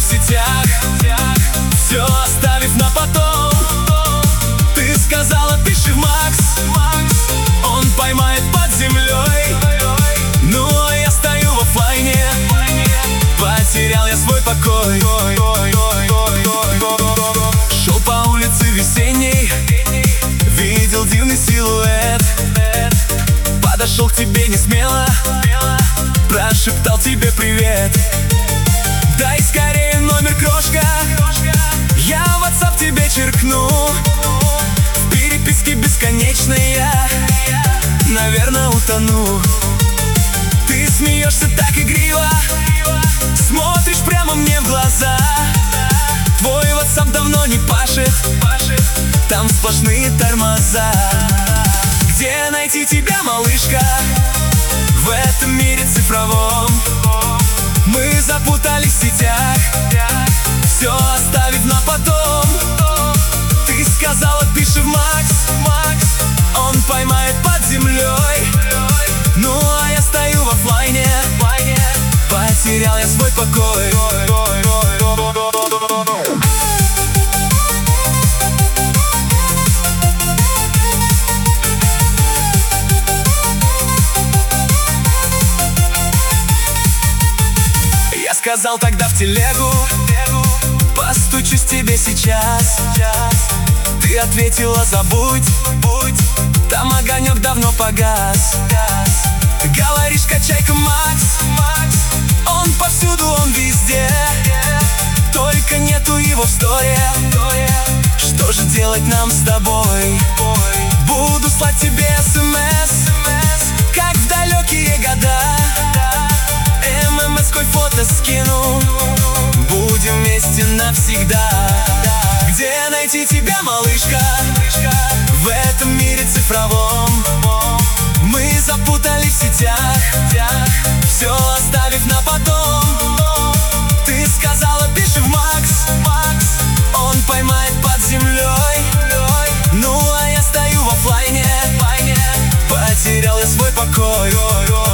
сетях, все оставив на потом. Ты сказала, пиши в Макс, он поймает под землей. Ну а я стою в оффлайне, потерял я свой покой. Шел по улице весенней, видел дивный силуэт. Подошел к тебе не смело, прошептал тебе привет. Дай скорее номер, крошка, я в WhatsApp тебе черкну. В переписке бесконечной я, наверное, утону. Ты смеешься так игриво, смотришь прямо мне в глаза. Твой WhatsApp давно не пашет, там сплошные тормоза. Где найти тебя, малышка, в этом мире цифровом? Мы запутались в сетях, все оставив на потом. Ты сказала, пиши в Макс, он поймает под землей. Ну а я стою в оффлайне, потерял я свой покой. Я сказал тогда в телегу, постучусь тебе сейчас. Ты ответила, забудь, там огонек давно погас. Говоришь, качайка Макс, он повсюду, он везде, только нету его в сторе. Что же делать нам с тобой? Буду слать тебе СМС, как в далекие года. ММС-кой фото скину, будем вместе навсегда. Где найти тебя, малышка, в этом мире цифровом? Мы запутались в сетях, все оставив на потом. Ты сказала, пиши в Макс, он поймает под землей. Ну а я стою в оффлайне, потерял я свой покой.